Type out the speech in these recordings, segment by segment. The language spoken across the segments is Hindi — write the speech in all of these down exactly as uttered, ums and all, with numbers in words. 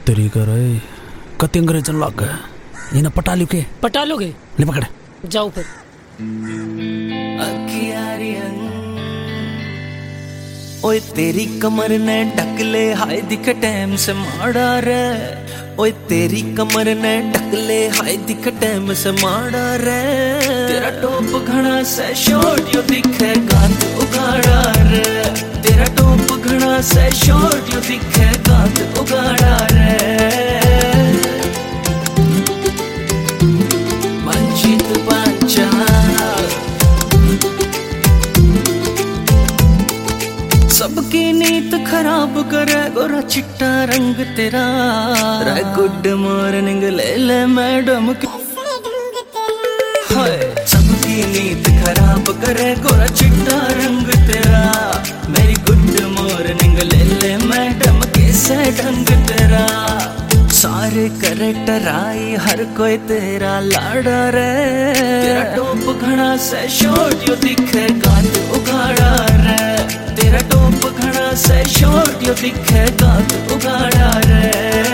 तेरी कर कति अंग्रेजन लग गए इन्हें पटा लो के पटा लोगे ले पकड़ जाओ फिर। ओए तेरी कमर ने ढक ले हाय दिख टाइम से माड़ा रे। ओए तेरी कमर ने ढक ले हाय दिख टाइम से माड़ा रे। तेरा टोप घना से शॉर्ट यो दिखे गांत उगाड़ा रे। तेरा टोप घना से शॉर्ट यो दिखे गांत उगाड़ा रे। मंचित बांचा सबकी नीत खराब करे गोरा चिट्टा रंग तेरा। रे गुड मॉर्निंग ले ले मैडम की हाय। सबकी नीत खराब करे गोरा चिट्टा रंग तेरा। मेरी गुड मॉर्निंग ले ले मैडम कैसे ढंग तेरा। सारे करे टराई हर कोई तेरा लाड़ा रे। तेरा टोप घना से शॉर्ट यो दिखे गांत उगाड़ा रे। तेरा टोप घना से शॉर्ट यो दिखे गांत उगाड़ा रे।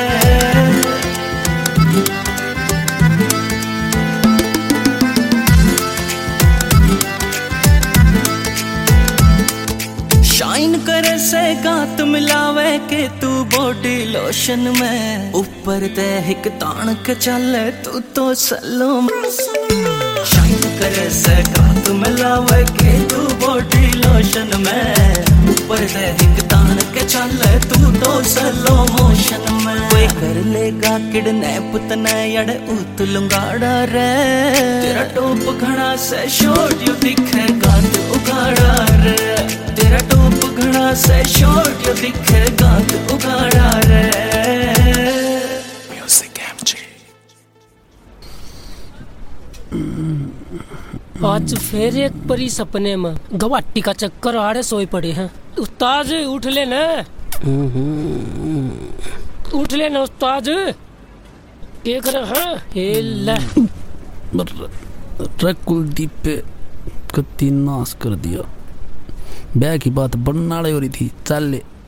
शाइन करे से गांत मिलावे के तू बॉडी लोशन में। ऊपर ते हिक तान के चले तू तो सलो में। शाइन करे से गांत मिलावे के तू बॉडी लोशन में। ऊपर ते हिक तान के चले तू तो सलो मोशन में। कोई कर लेगा किडनैप तने अड़े उत लुंगाड़ा रे। तेरा टोप घना से शॉर्ट यो दिखे गांत उगाड़ा रे। तेरा टोप घना से शॉर्ट यो दिखे गांत उगाड़ा रे। Music MG. आज फिर एक परी सपने में गवाटी का चक्कर आड़े सोए पड़े हैं। उस्ताद उठ लेना उठ लेना उस्ताद क्या कर रहा है। कुलदीप पे कति नाश कर दिया। ब्याह की बात बनने वाली हो रही थी। चल ले।